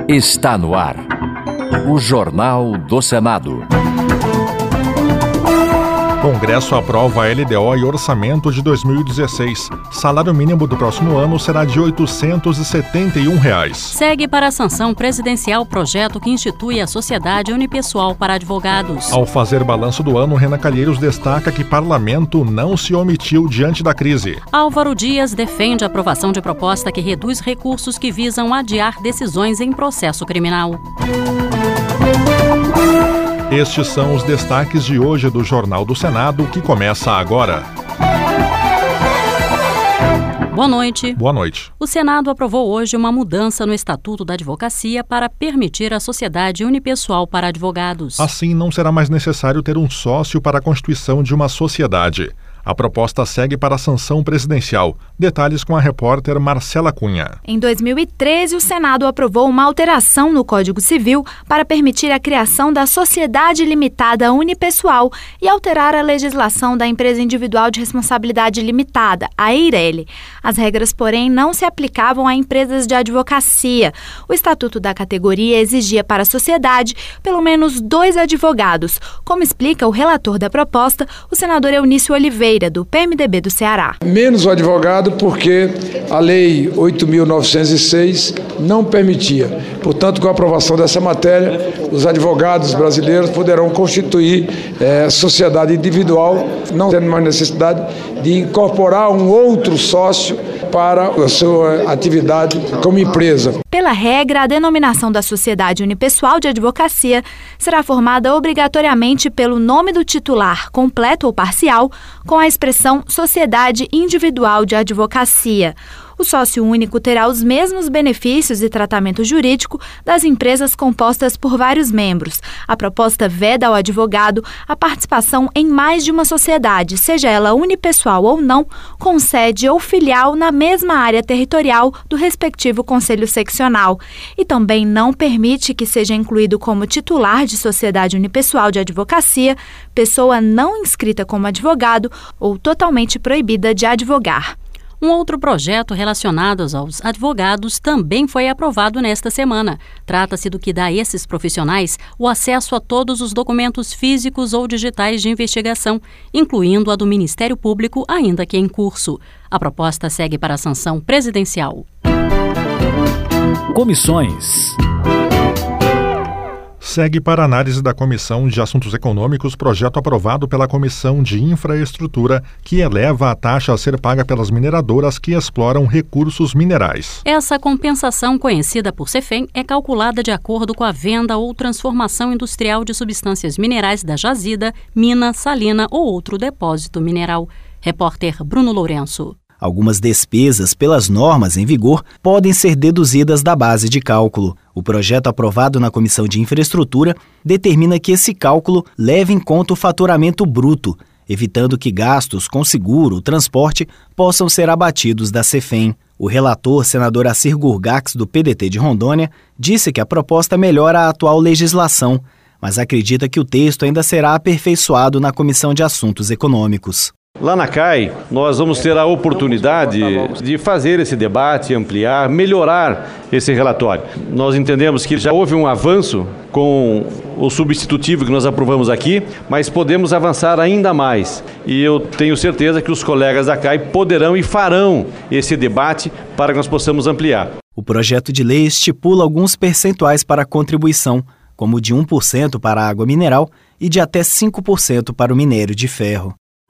Está no ar. O Jornal do Senado. Congresso aprova a LDO e orçamento de 2016. Salário mínimo do próximo ano será de R$ 871. Segue para a sanção presidencial o projeto que institui a Sociedade Unipessoal para Advogados. Ao fazer balanço do ano, Renan Calheiros destaca que parlamento não se omitiu diante da crise. Álvaro Dias defende a aprovação de proposta que reduz recursos que visam adiar decisões em processo criminal. Estes são os destaques de hoje do Jornal do Senado, que começa agora. Boa noite. Boa noite. O Senado aprovou hoje uma mudança no Estatuto da Advocacia para permitir a Sociedade Unipessoal para Advogados. Assim, não será mais necessário ter um sócio para a constituição de uma sociedade. A proposta segue para a sanção presidencial. Detalhes com a repórter Marcela Cunha. Em 2013, o Senado aprovou uma alteração no Código Civil para permitir a criação da Sociedade Limitada Unipessoal e alterar a legislação da Empresa Individual de Responsabilidade Limitada, a EIRELI. As regras, porém, não se aplicavam a empresas de advocacia. O Estatuto da categoria exigia para a sociedade pelo menos 2 advogados, como explica o relator da proposta, o senador Eunício Oliveira, do PMDB do Ceará. Menos o advogado porque a Lei 8.906 não permitia. Portanto, com a aprovação dessa matéria, os advogados brasileiros poderão constituir sociedade individual, não tendo mais necessidade de incorporar um outro sócio para a sua atividade como empresa. Pela regra, a denominação da Sociedade Unipessoal de Advocacia será formada obrigatoriamente pelo nome do titular, completo ou parcial, com a expressão Sociedade Individual de Advocacia. O sócio único terá os mesmos benefícios e tratamento jurídico das empresas compostas por vários membros. A proposta veda ao advogado a participação em mais de uma sociedade, seja ela unipessoal ou não, com sede ou filial na mesma área territorial do respectivo conselho seccional. E também não permite que seja incluído como titular de sociedade unipessoal de advocacia pessoa não inscrita como advogado ou totalmente proibida de advogar. Um outro projeto relacionado aos advogados também foi aprovado nesta semana. Trata-se do que dá a esses profissionais o acesso a todos os documentos físicos ou digitais de investigação, incluindo a do Ministério Público, ainda que em curso. A proposta segue para a sanção presidencial. Comissões. Segue para análise da Comissão de Assuntos Econômicos projeto aprovado pela Comissão de Infraestrutura que eleva a taxa a ser paga pelas mineradoras que exploram recursos minerais. Essa compensação, conhecida por CEFEM, é calculada de acordo com a venda ou transformação industrial de substâncias minerais da jazida, mina, salina ou outro depósito mineral. Repórter Bruno Lourenço. Algumas despesas, pelas normas em vigor, podem ser deduzidas da base de cálculo. O projeto aprovado na Comissão de Infraestrutura determina que esse cálculo leve em conta o faturamento bruto, evitando que gastos com seguro, transporte, possam ser abatidos da CEFEM. O relator, senador Assir Gurgax, do PDT de Rondônia, disse que a proposta melhora a atual legislação, mas acredita que o texto ainda será aperfeiçoado na Comissão de Assuntos Econômicos. Lá na CAI, nós vamos ter a oportunidade de fazer esse debate, ampliar, melhorar esse relatório. Nós entendemos que já houve um avanço com o substitutivo que nós aprovamos aqui, mas podemos avançar ainda mais. E eu tenho certeza que os colegas da CAI poderão e farão esse debate para que nós possamos ampliar. O projeto de lei estipula alguns percentuais para a contribuição, como de 1% para a água mineral e de até 5% para o minério de ferro.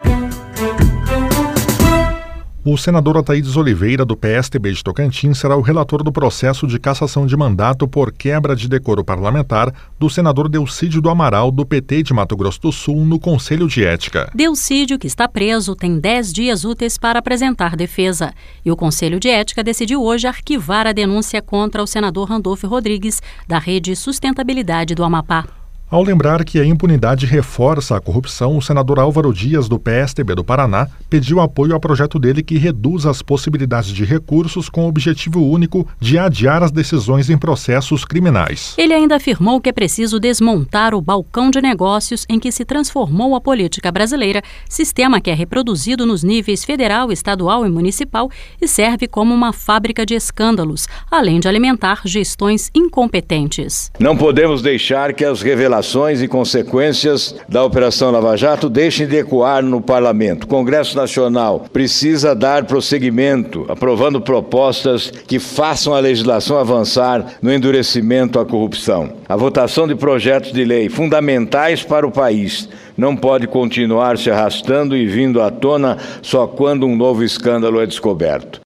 O senador Ataídes Oliveira, do PSTB de Tocantins, será o relator do processo de cassação de mandato por quebra de decoro parlamentar do senador Delcídio do Amaral, do PT de Mato Grosso do Sul, no Conselho de Ética. Delcídio, que está preso, tem 10 dias úteis para apresentar defesa. E o Conselho de Ética decidiu hoje arquivar a denúncia contra o senador Randolfo Rodrigues, da Rede Sustentabilidade do Amapá. Ao lembrar que a impunidade reforça a corrupção, o senador Álvaro Dias, do PSTB do Paraná, pediu apoio ao projeto dele que reduz as possibilidades de recursos com o objetivo único de adiar as decisões em processos criminais. Ele ainda afirmou que é preciso desmontar o balcão de negócios em que se transformou a política brasileira, sistema que é reproduzido nos níveis federal, estadual e municipal e serve como uma fábrica de escândalos, além de alimentar gestões incompetentes. Não podemos deixar que as revelações e consequências da Operação Lava Jato deixem de ecoar no Parlamento. O Congresso Nacional precisa dar prosseguimento, aprovando propostas que façam a legislação avançar no endurecimento à corrupção. A votação de projetos de lei fundamentais para o país não pode continuar se arrastando e vindo à tona só quando um novo escândalo é descoberto.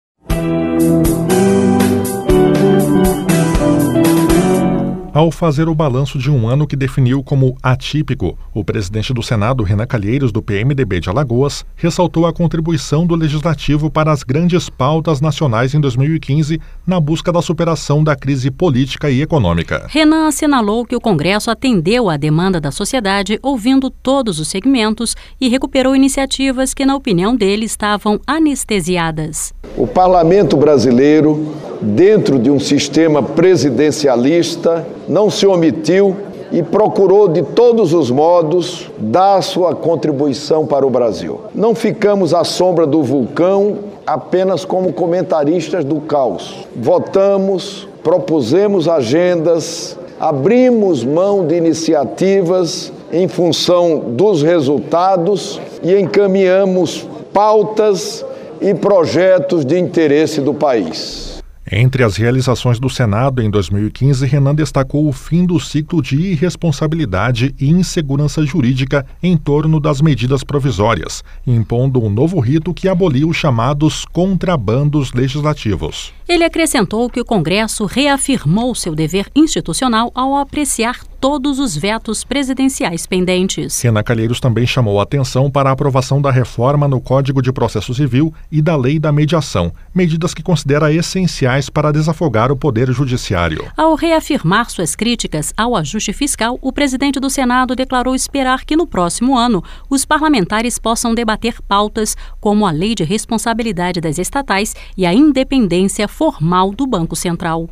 Ao fazer o balanço de um ano que definiu como atípico, o presidente do Senado, Renan Calheiros, do PMDB de Alagoas, ressaltou a contribuição do Legislativo para as grandes pautas nacionais em 2015 na busca da superação da crise política e econômica. Renan assinalou que o Congresso atendeu à demanda da sociedade, ouvindo todos os segmentos e recuperou iniciativas que, na opinião dele, estavam anestesiadas. O parlamento brasileiro, dentro de um sistema presidencialista, não se omitiu e procurou de todos os modos dar sua contribuição para o Brasil. Não ficamos à sombra do vulcão apenas como comentaristas do caos. Votamos, propusemos agendas, abrimos mão de iniciativas em função dos resultados e encaminhamos pautas e projetos de interesse do país. Entre as realizações do Senado em 2015, Renan destacou o fim do ciclo de irresponsabilidade e insegurança jurídica em torno das medidas provisórias, impondo um novo rito que aboliu os chamados contrabandos legislativos. Ele acrescentou que o Congresso reafirmou seu dever institucional ao apreciar todos os vetos presidenciais pendentes. Renan Calheiros também chamou a atenção para a aprovação da reforma no Código de Processo Civil e da Lei da Mediação, medidas que considera essenciais para desafogar o Poder Judiciário. Ao reafirmar suas críticas ao ajuste fiscal, o presidente do Senado declarou esperar que no próximo ano os parlamentares possam debater pautas como a Lei de Responsabilidade das Estatais e a independência formal do Banco Central.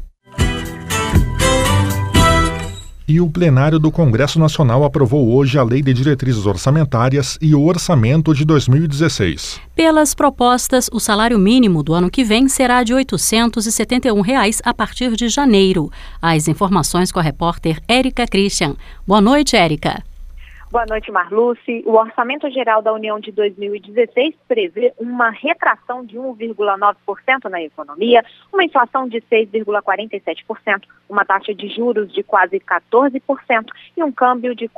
E o plenário do Congresso Nacional aprovou hoje a Lei de Diretrizes Orçamentárias e o Orçamento de 2016. Pelas propostas, o salário mínimo do ano que vem será de R$ 871 a partir de janeiro. As informações com a repórter Érica Christian. Boa noite, Érica. Boa noite, Marluce. O Orçamento Geral da União de 2016 prevê uma retração de 1,9% na economia, uma inflação de 6,47%, uma taxa de juros de quase 14% e um câmbio de R$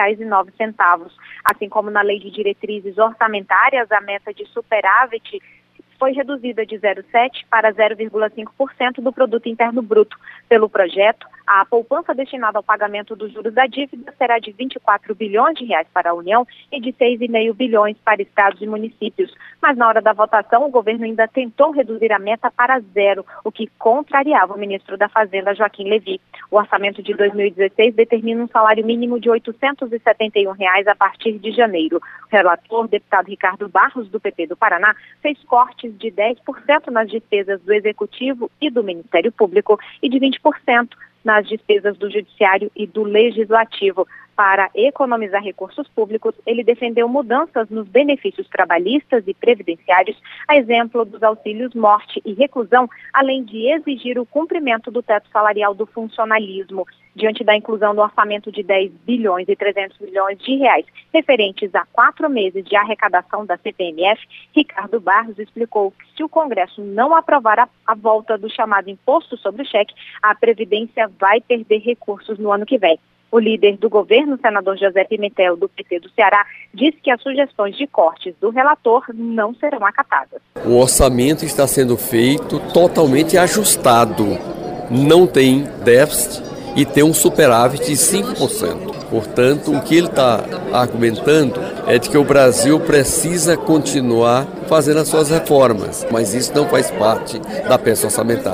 4,09. Assim como na Lei de Diretrizes Orçamentárias, a meta de superávit foi reduzida de 0,7% para 0,5% do Produto Interno Bruto. Pelo projeto, a poupança destinada ao pagamento dos juros da dívida será de R$ 24 bilhões para a União e de 6,5 bilhões para estados e municípios. Mas na hora da votação, o governo ainda tentou reduzir a meta para zero, o que contrariava o ministro da Fazenda, Joaquim Levy. O orçamento de 2016 determina um salário mínimo de R$ 871 a partir de janeiro. O relator, deputado Ricardo Barros, do PP do Paraná, fez cortes de 10% nas despesas do Executivo e do Ministério Público e de 20% nas despesas do Judiciário e do Legislativo. Para economizar recursos públicos, ele defendeu mudanças nos benefícios trabalhistas e previdenciários, a exemplo dos auxílios morte e reclusão, além de exigir o cumprimento do teto salarial do funcionalismo. Diante da inclusão no orçamento de 10 bilhões e 300 milhões de reais referentes a 4 meses de arrecadação da CPMF, Ricardo Barros explicou que se o Congresso não aprovar a volta do chamado imposto sobre o cheque, a Previdência vai perder recursos no ano que vem. O líder do governo, o senador José Pimentel, do PT do Ceará, disse que as sugestões de cortes do relator não serão acatadas. O orçamento está sendo feito totalmente ajustado. Não tem déficit e tem um superávit de 5%. Portanto, o que ele está argumentando é de que o Brasil precisa continuar fazendo as suas reformas, mas isso não faz parte da peça orçamentária.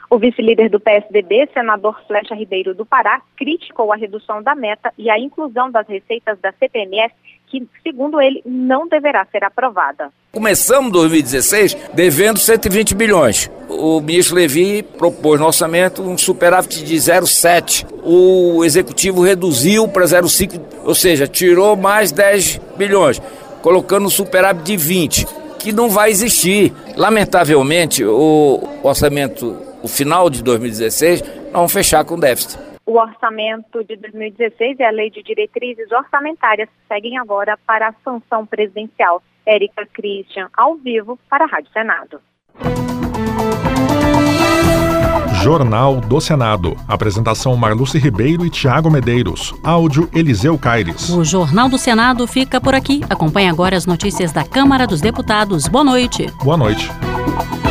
O vice-líder do PSDB, senador Flecha Ribeiro do Pará, criticou a redução da meta e a inclusão das receitas da CPMF, que, segundo ele, não deverá ser aprovada. Começamos 2016 devendo 120 bilhões. O ministro Levi propôs no orçamento um superávit de 0,7. O executivo reduziu para 0,5, ou seja, tirou mais 10 bilhões, colocando um superávit de 20, que não vai existir. Lamentavelmente, o orçamento, o final de 2016, nós vamos fechar com déficit. O orçamento de 2016 e a lei de diretrizes orçamentárias seguem agora para a sanção presidencial. Érica Christian, ao vivo, para a Rádio Senado. Jornal do Senado. Apresentação Marluce Ribeiro e Tiago Medeiros. Áudio Eliseu Caires. O Jornal do Senado fica por aqui. Acompanhe agora as notícias da Câmara dos Deputados. Boa noite. Boa noite.